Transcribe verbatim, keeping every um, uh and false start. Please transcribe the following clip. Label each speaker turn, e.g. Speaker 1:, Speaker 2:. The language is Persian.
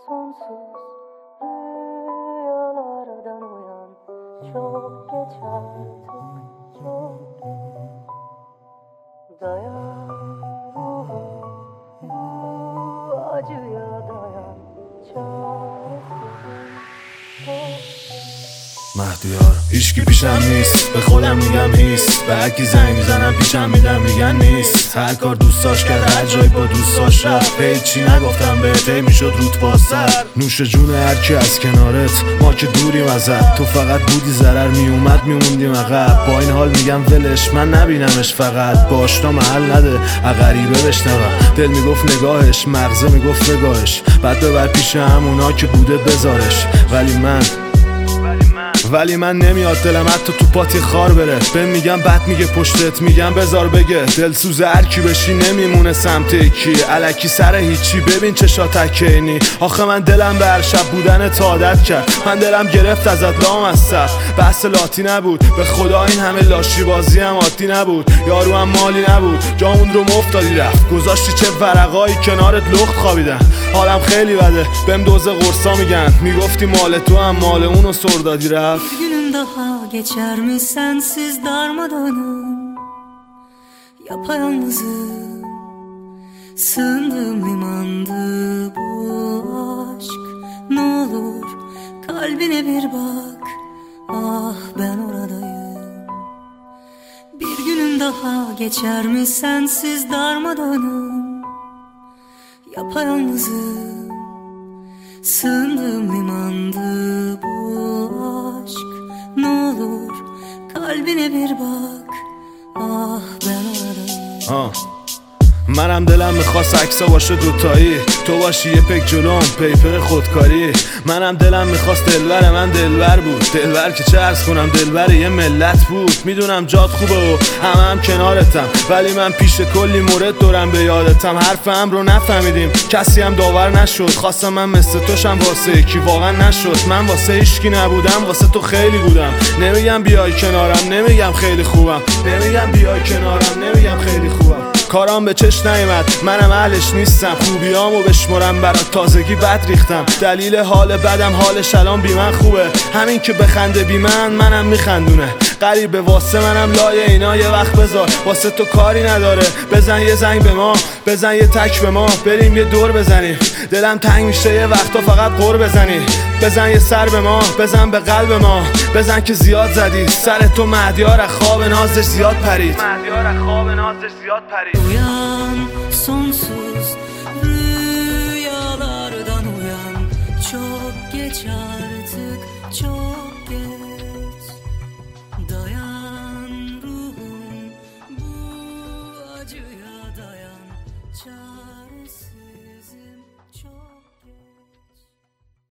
Speaker 1: sonsuz rüyalardan uyan. Çok geç artık, çok geç. Dayan ruhum, bu acıya dayan. Çaresizim, çok
Speaker 2: مهدیار هیچکی پیشم نیست، به خودم میگم هیست. به هرکی زنگ میزنم پیشم میدم میگن نیست. هر کار دوستاش کرد، هر جایی با دوستاش رفت. هیچی نگفتم بهت، هی میشد رود با سر. نوش جون هرکی از کنارت، ما که دوریم ازت. تو فقط بودی ضرر میومد میموندیم عقب. با این حال میگم ولش، من نبینمش فقط. با آشنا محل نده، غریبه بشنوم. دل میگفت نگاهش، مغزه میگفت نگاهش. بعد ببر پیش همونا که بوده بذارش. ولی من ولی من نمیاد دلم حتی تو پاتی خار بره. به میگم بد میگه پشتت، میگم بذار بگه. دلسوز هر کی بشی نمیمونه سمت یکی. الکی سر هیچی، ببین چشا تکینی. آخه من دلم به هر شب بودن تا عادت کرد. من دلم گرفت ازت لام از سر. بحث لاتی نبود، به خدا این همه لاشی بازی هم عادی نبود. یارو هم مالی نبود، جامون رو مفتادی رفت. گذاشتی چه ورقایی کنارت لخت خوابیدن. حالم خیلی بده، بهم دوز قرصا میگن. میگفتی مال تو هم مال اونو سردادی رفت.
Speaker 1: Bir günüm daha geçer mi sensiz darmadağınım? Yapayalnızım, sığındığım limandı bu aşk. Ne olur kalbine bir bak, ah ben oradayım. Bir günüm daha geçer mi sensiz darmadağınım? Yapayalnızım, sığındığım limandı bu aşk. Ne olur kalbine bir bak, ah ben oradayım.
Speaker 2: آه. منم دلم میخواست عکسا باشه دوتایی. تو باشی یه پک جلوم، پیپر خودکاری. منم دلم میخواست دلبر من دلبر بود. دلبر که چه عرض کنم، دلبر یه ملت بود. میدونم جات خوبه و همه هم کنارتم، ولی من پیش کلی مورد دورم به یادتم. حرفم رو نفهمیدیم، کسی هم داور نشد. خواستم من مثل توشم واسه یکی، واقعا نشد. من واسه هیچکی نبودم، واسه تو خیلی بودم. نمیگم بیای کنارم، نمیگم خیلی خوبم. نمیگم بیای کنارم، نمیگم خیلی خوبم. کارام به چش نیامد، منم اهلش نیستم. خوبیامو بشمرم برات تازگی بد ریختم. دلیل حال بدم حالش الان بی من خوبه. همین که بخنده بی من، منم میخندونه. غریبه واسه منم لای اینا یه وقت بذار. واسه تو کاری نداره، بزن یه زنگ به ما، بزن یه تک به ما، بریم یه دور بزنیم. دلم تنگ میشه یه وقتا فقط قور بزنی. بزن یه سر به ما، بزن به قلب ما. بزن که زیاد زدی سر تو مهدیار، از خواب نازش زیاد پرید. مهدیار از خواب نازش زیاد پرید.
Speaker 1: Uyan sonsuz rüyalardan uyan. Çok geç artık, çok geç. Dayan ruhum, bu acıya dayan. Çare